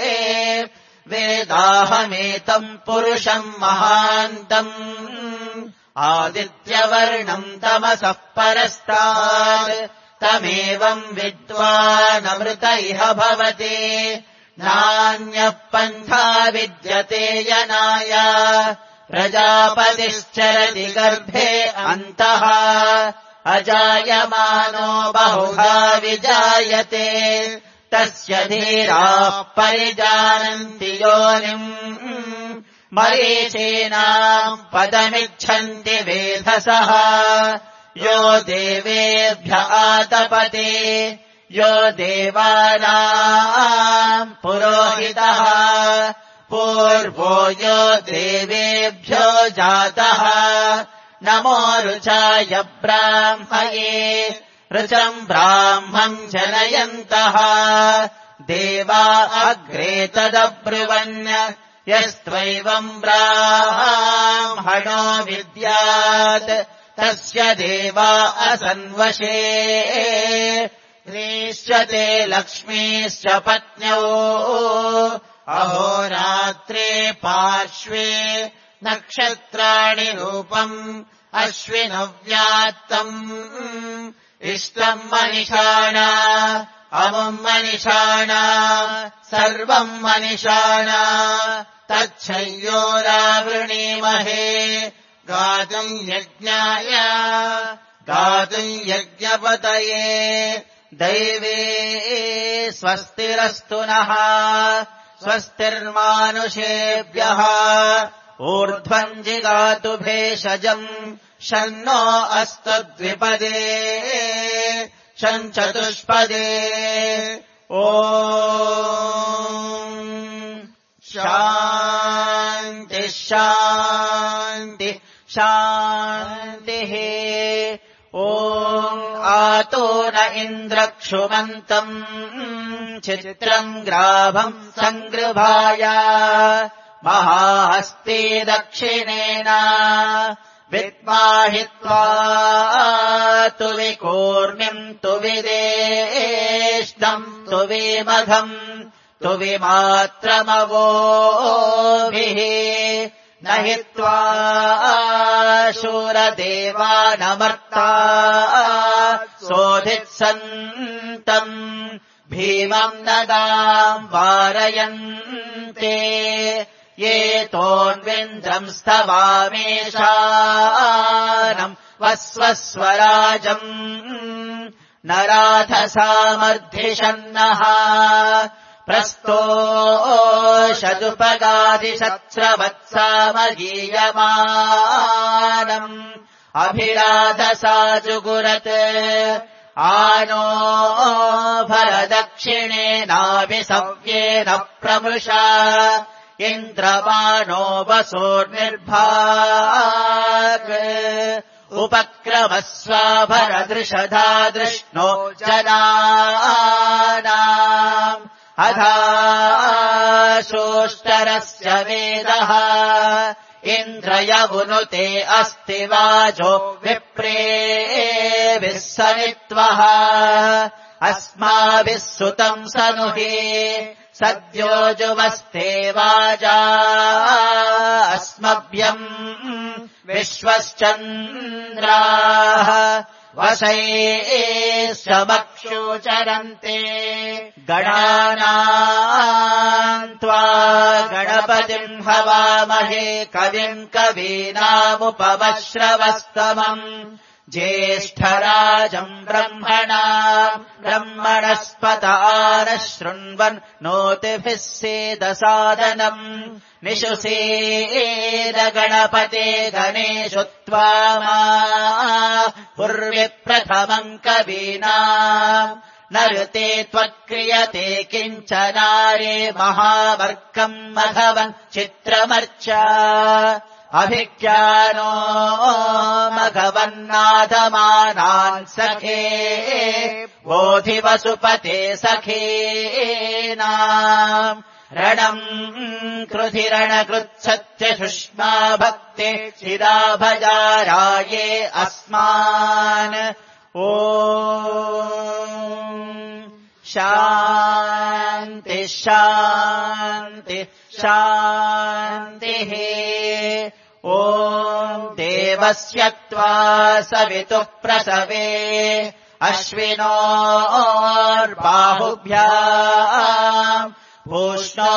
A: वेदाहमेतम् पुरुषम् महान्तम् आदित्यवर्णम् तमसः परस्तात् तमेवम् विद्वानमृत इह भवति नान्यः पन्था विद्यते यनाय प्रजापतिश्चरति गर्भे अन्तः अजायमानो बहुधा विजायते तस्य धीराः परिजानन्ति योनिम् मरीचीनाम् पदमिच्छन्ति वेधसः यो देवेभ्य आतपते यो देवानाम् पुरोहितः पूर्वो यो देवेभ्यो जातः नमो ऋचाय ब्राह्मये ऋचम् ब्राह्मम् जनयन्तः देवा अग्रे तदब्रुवन् यस्त्वैवम् ब्राह्मणो विद्यात् तस्य देवा असन्वशे स्त्रीश्च ते लक्ष्मीश्च पत्न्यौ अहोरात्रे पार्श्वे नक्षत्राणि रूपम् अश्विनव्यात्तम् इष्टम् मनिषाणा अमुम् मनिषाणा सर्वम् मनिषाणा तच्छय्योरावृणीमहे गातुम् यज्ञाय गातुम् यज्ञपतये दैवे स्वस्तिरस्तु नः स्वस्तिर्मानुषेभ्यः ऊर्ध्वम् जिगातु भेषजम् शन्नो अस्तु द्विपदे शम् चतुष्पदे ॐ शान्तिः शान्तिः शान्तिः ॐ आतो न इन्द्रक्षुमन्तम् चित्रम् ग्राभम् सङ्गृभाय महाहस्ते दक्षिणेन विद्माहित्वा तु विकूर्मिम् तु विदेष्टम् तु विमघम् तु विमात्रमवोभिः न हित्वा शूरदेवानमर्ता सोऽधित्सन्तम् भीमम् नदाम् वारयन्ते ये तोन्विन्द्रम् स्तवामेषानम् वस्वस्वराजम् नराधसामर्धिषन्नः प्रस्तोषदुपगादिशस्रवत्सामगीयमानम् अभिराधसा जुगुरत् आनो भरदक्षिणेनाभिसव्येन प्रमृषा इन्द्रमानो वसोर्निर्भाग उपक्रमस्वाभरदृषधा दृष्णो जनानाम् अधाशोष्टरस्य वेदः इन्द्रयवुनुते अस्ति वाजो विप्रेभिः सनित्वः अस्माभिः सुतम् सनुहि सद्यो जुवस्ते वाजा अस्मभ्यम् विश्वश्चन्द्राः वशैश्च मक्षुचरन्ते गणानाम् त्वा गणपतिम् हवामहे कविम् कवीनामुपमश्रवस्तमम् ज्येष्ठराजम् ब्रह्मणा ब्रह्मणस्पत आनः शृण्वन् नोतिभिः सेदसादनम् निशुसेद गणपते गणेषु त्वामा पूर्वे प्रथमम् कवीना नरुते त्वक्रियते किञ्चनारे महावर्कम् मघवन् चित्रमर्चा अभिज्ञानो मघवन्नाथमानान् सखे बोधिवसुपते सखेनाम् रणम् कृधिरणकृत्सत्यशुष्मा भक्ते चिराभजाराये अस्मान् ॐ शान्ति शान्ति शान्तिः ॐ देवस्य त्वा सवितुः प्रसवे अश्विनोर्बाहुभ्याम् पूष्णो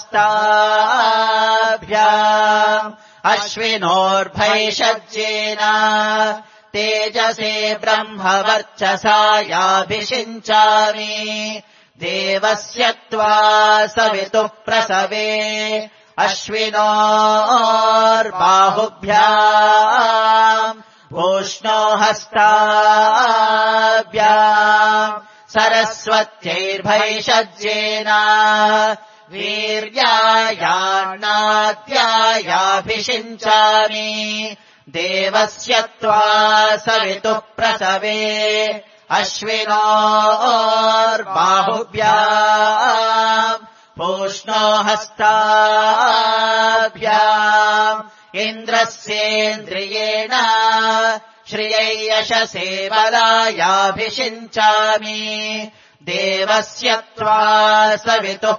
A: हस्ताभ्याम् अश्विनोर्भैषज्येन तेजसे ब्रह्मवर्चसा याभिषिञ्चामि देवस्य त्वा सवितुः प्रसवे अश्विनोर्बाहुभ्याम् पूष्णो हस्ताभ्याम् सरस्वत्यैर्भैषज्येन वीर्यायान्नाद्यायाभिषिञ्चामि देवस्य त्वा सवितुः प्रसवे अश्विनोर्बाहुभ्याम् पूष्णो हस्ताभ्याम् इन्द्रस्येन्द्रियेण श्रियै यशसे बलायाभिषिञ्चामि देवस्य त्वा सवितुः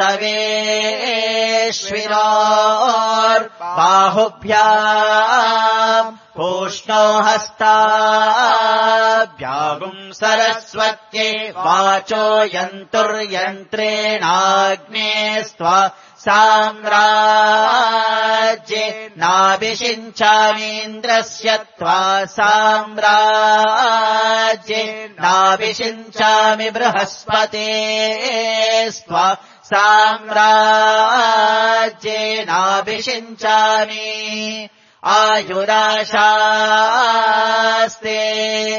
A: प्रसवेश्विनोर्बाहुभ्याम् पूष्णो हस्ताभ्यागुम् सरस्वत्यै वाचो यन्तुर्यन्त्रेणाग्ने स्त्वा साम्राज्ये नाभिषिञ्चामीन्द्रस्य त्वा साम्राज्ये नाभिषिञ्चामि बृहस्पते स्त्वा साम्राज्ये नाभिषिञ्चामि आयुराशास्ते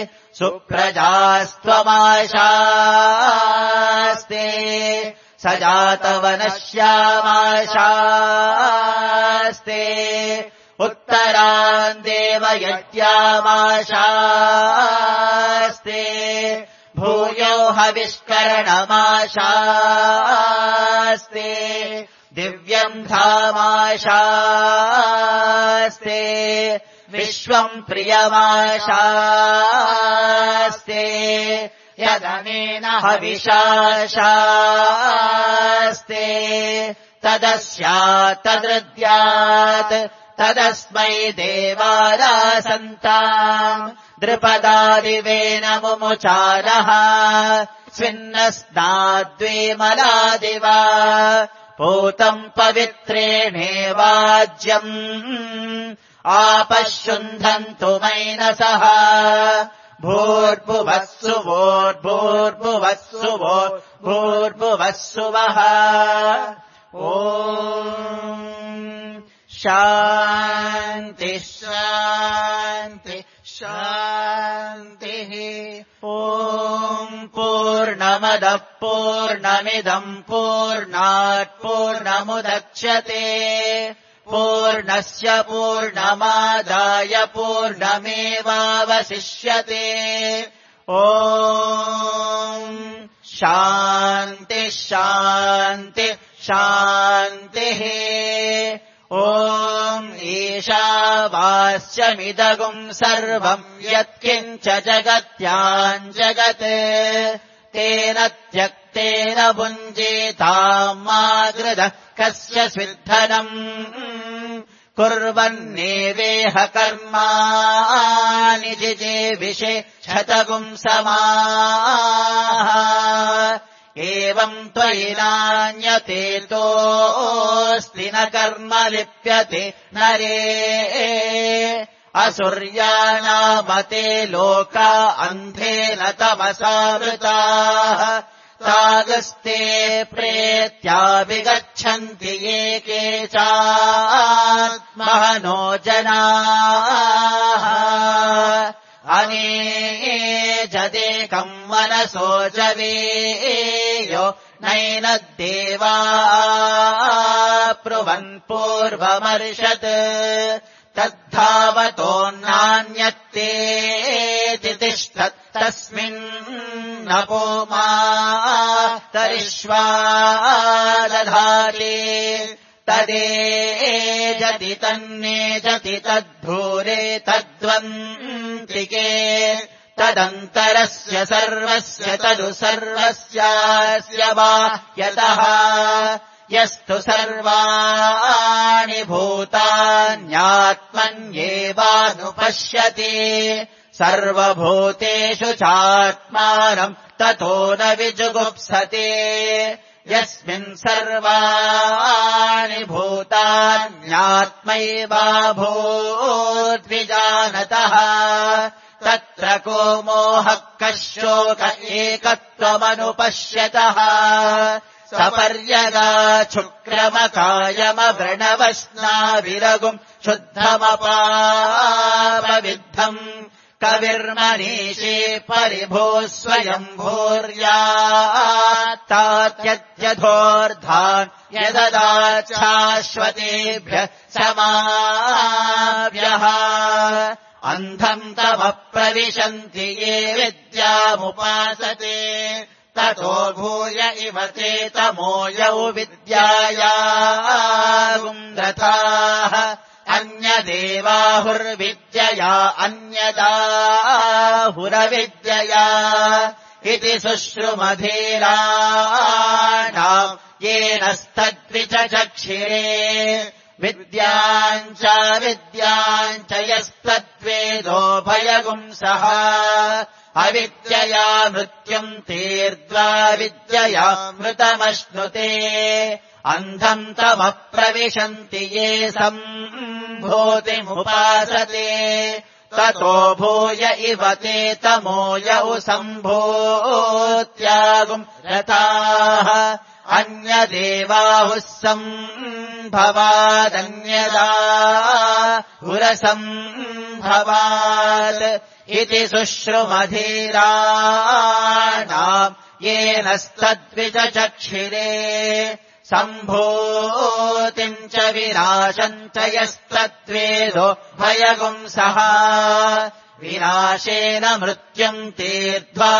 A: सुप्रजास्त्वमाशास्ते सजातवनश्यामाशास्ते उत्तरान् देवयज्ञामाशास्ते भूयो हविष्करणमाशास्ते दिव्यम् धामाशास्ते विश्वम् प्रियमाशास्ते यदनेन हविषाशास्ते तदस्यात् तदृद्यात् तदस्मै देवादासन्ताम् द्रुपदादिवेन मुमुचारः स्विन्नस्नाद्वेमलादिवा पूतम् पवित्रेणेवाज्यम् आपश्युन्धन्तु मैनसः भूर्भुवस्सु वोर्भूर्भुवस्सु वोर्भूर्भुवस्सु वः ॐ शान्ति शान्ति शान्तिः ॐ पूर्णमदः पूर्णमिदम् पूर्णात् पूर्णमुदच्यते पूर्णस्य पूर्णमादाय पूर्णमेवावशिष्यते ॐ शान्ति शान्ति शान्तिः ॐ ईशावास्यमिदगुम् सर्वम् यत्किञ्च जगत्याम् जगत् तेन त्यक्तेन भुञ्जीताम् मा गृधः कस्य स्विद्धनम् कुर्वन्नेवेह कर्माणि जिजीविषे शतपुंसमाः एवम् त्वयि नान्यतेतोऽस्ति न कर्म लिप्यते नरे असुर्यानामते लोका अन्धेन तमसावृताः तागस्ते प्रेत्या विगच्छन्ति ये केचात्महनो जनाः अनेजदेकम् मनसो जवेयो नैनद्देवा ब्रुवन् पूर्वमर्षत् तद्धावतोऽन्नान्यत्तेति तिष्ठत् तस्मिन्नपो मातरिष्वा दधाति तदेजति तन्नेजति तद्भूरे तद्वन्तिके तदन्तरस्य सर्वस्य तदु सर्वस्यास्य वा यतः यस्तु सर्वाणि भूतान्यात्मन्येवानुपश्यति सर्वभूतेषु चात्मानम् ततो न विजुगुप्सते यस्मिन् सर्वाणि भूतान्यात्मैवाभूद्विजानतः तत्र को मोहः कः शोक एकत्वमनुपश्यतः सपर्यगाच्छुक्रमकायमव्रणवस्नाविरगुम् शुद्धमपापविद्धम् कविर्मनीषे परिभूः स्वयम्भूर्यात्तात्यध्यधोर्धान् यददाच्छाश्वतेभ्यः समाभ्यः अन्धम् तमप्रविशन्ति ये विद्यामुपासते ततो भूय इव ते तमोयौ विद्यायागुम्रथाः अन्यदेवाहुर्विद्यया अन्यदाहुरविद्यया इति शुश्रुमधीराणाम् येनस्तद्विचचक्षिरे विद्याम् च विद्याम् च यस्तद्वेदो भयगुंसः अविद्यया मृत्युम् तीर्द्वा विद्यया मृतमश्नुते अन्धम् तमप्रविशन्ति ये सम्भूतिमुपासते ततो भूय इव ते तमोयौ सम्भूत्यागुम् रताः अन्यदेवाहुः सम्भवादन्यदाहुरसम्भवात् इति शुश्रुमधीराणाम् येनस्तद्विचचक्षिरे सम्भूतिम् च विनाशम् च यस्तद्वेदो भयगुंसः विनाशेन मृत्युम् तीर्ध्वा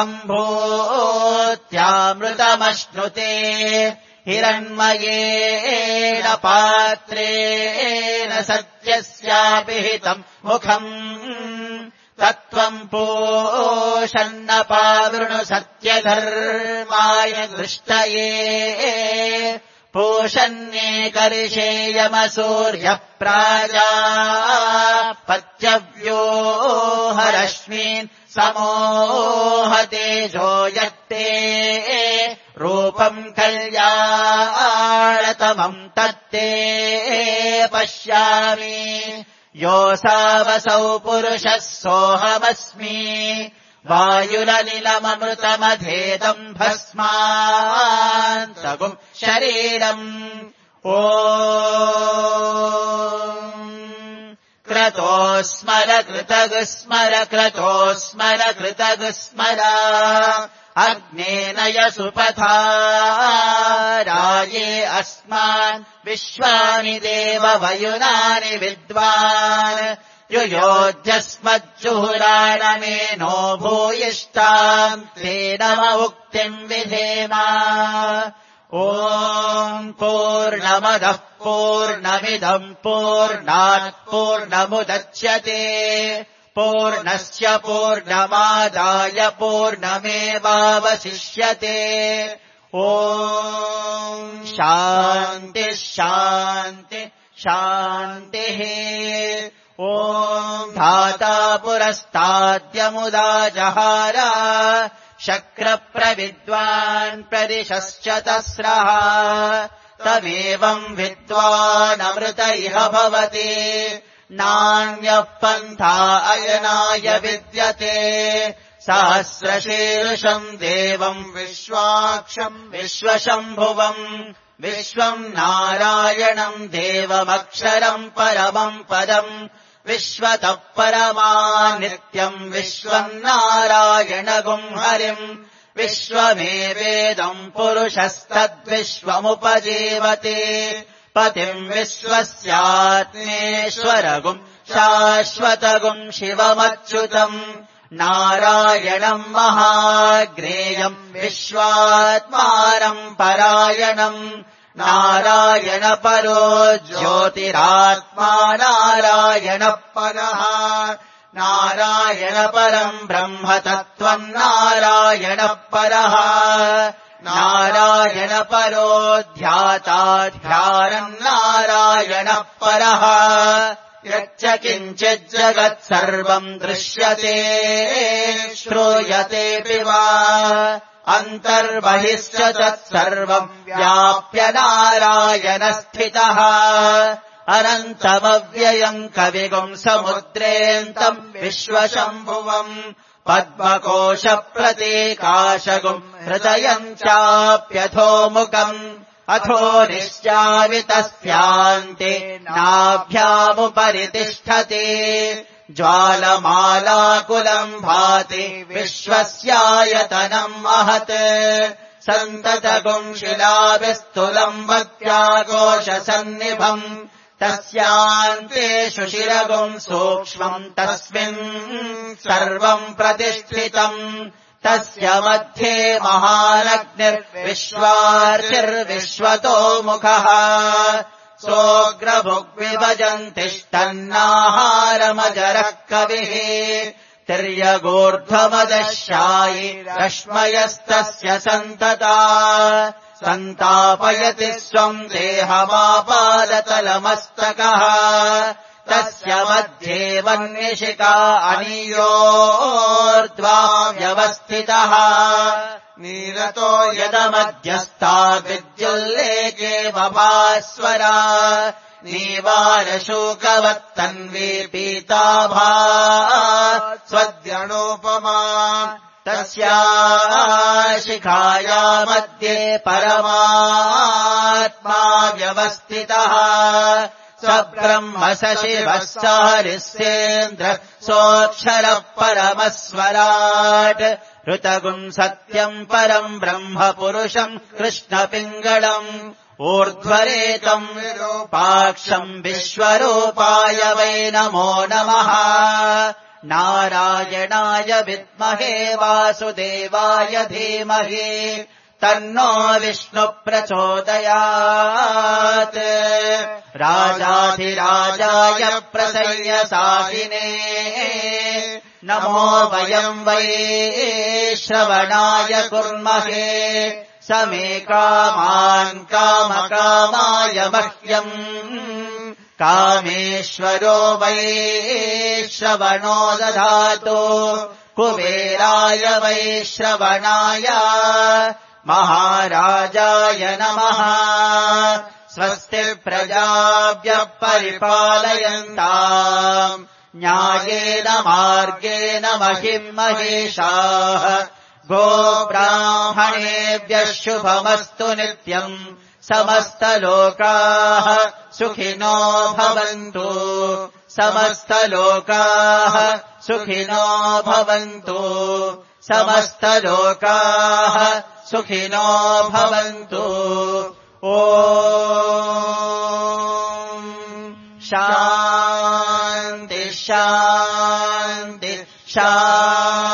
A: सम्भूत्यामृतमश्नुते हिरण्मयेन पात्रेण सत्यस्यापिहितम् मुखम् तत्त्वम् पोषन्नपावृणु सत्यधर्माय दृष्टये पोषन्नेकर्षेयमसूर्यः प्राजापत्यव्योहरश्मीन् समोहतेजो यत्ते रूपम् कल्याणतमम् तत्ते पश्यामि योऽसावसौ पुरुषः सोऽहमस्मि वायुरनिलममृतमधेदम् भस्मान्तगुम् शरीरम् ओ क्रतो स्मर कृतगुस्मर क्रतो स्मर कृतगुस्मर अग्नेन यसुपथा राये अस्मान् विश्वानि देव वयुनानि विद्वान् युयोध्यस्मज्जुहुराणमेनो भूयिष्ठाम् तेन उक्तिम् विधेमा ॐ पूर्णमदः पूर्णमिदम् पूर्णात् पूर्णमुदच्यते पूर्णस्य पूर्णमादाय पूर्णमेवावशिष्यते ॐ शान्तिः शान्ति शान्तिः। ॐ धाता पुरस्ताद्यमुदा जहार शक्रप्रविद्वान् प्रदिशश्च तस्रः तमेवम् विद्वानमृत इह भवति नान्यः पन्था अयनाय विद्यते सहस्रशीर्षम् देवम् विश्वाक्षम् विश्वशम्भुवम् विश्वम् नारायणम् देवमक्षरम् परमम् पदम् विश्वतः परमा नित्यम् विश्वम् नारायणगुम् हरिम् विश्वमेवेदम् पुरुषस्तद्विश्वमुपजीवति पतिम् विश्वस्यात्मेश्वरगुम् शाश्वतगुम् शिवमच्युतम् नारायणम् महाग्रेयम् विश्वात्मानम् परायणम् नारायणपरो ज्योतिरात्मा नारायणः परः नारायणपरम् ब्रह्म तत्त्वम् नारायणः परः नारायणपरो ध्याताध्यानम् नारायणः परः यच्च किञ्चिज्जगत् सर्वम् दृश्यते श्रूयतेऽपि वा अन्तर्बहिश्च तत्सर्वम् व्याप्य नारायणस्थितः अनन्तमव्ययम् कविगुम् समुद्रेऽन्तम् विश्वशम्भुवम् पद्मकोशप्रतीकाशगुम् हृदयम् चाप्यथोमुखम् अथो निश्चावितस्यान्ते नाभ्यामुपरि तिष्ठति ज्वालमालाकुलम् भाति विश्वस्यायतनम् महत् सन्ततगुम् शिलाभिस्तुलम् वक्त्याकोशसन्निभम् तस्यान्ते शुशिरगुम् सूक्ष्मम् तस्मिन् सर्वम् प्रतिष्ठितम् तस्य मध्ये महानग्निर्विश्वार्थिर्विश्वतो मुखः सोऽग्रभुग्विभजन्तिष्ठन्नाहारमजरः कविः तिर्यगूर्ध्वमदशायि रश्मयस्तस्य सन्तता सन्तापयति स्वम् देहमापादतलमस्तकः तस्य मध्ये वह्निशिखा अनीयोर्ध्वा व्यवस्थितः नीरतो यदमध्यस्था विद्युल्लेके वभास्वरा नीवारशोकवत्तन्वी पीताभा स्वद्यणोपमा तस्या शिखाया मध्ये परमात्मा व्यवस्थितः स ब्रह्म स शिवः स हरिस्येन्द्रः सोऽक्षरः परमस्वराट् ऋतगुम् सत्यम् परम् ब्रह्म पुरुषम् कृष्णपिङ्गळम् ऊर्ध्वरेतम् विरूपाक्षम् विश्वरूपाय वै नमो नमः नारायणाय विद्महे वासुदेवाय धीमहि तन्नो विष्णु प्रचोदयात् राजाधिराजाय प्रसय्यसाहिने नमो वयम् वै श्रवणाय कुर्महे समे कामान् कामकामाय मह्यम् कामेश्वरो वै श्रवणो दधातु कुबेराय वै श्रवणाय महाराजाय नमः स्वस्ति प्रजाभ्यः परिपालयन्ताम् न्यायेन मार्गेण महिम् महेशाः गोब्राह्मणेभ्यः शुभमस्तु नित्यम् समस्तलोकाः सुखिनो भवन्तु समस्तलोकाः सुखिनो भवन्तु समस्तलोकाः सुखिनो भवन्तु ॐ शान्ति शान्ति शान्ति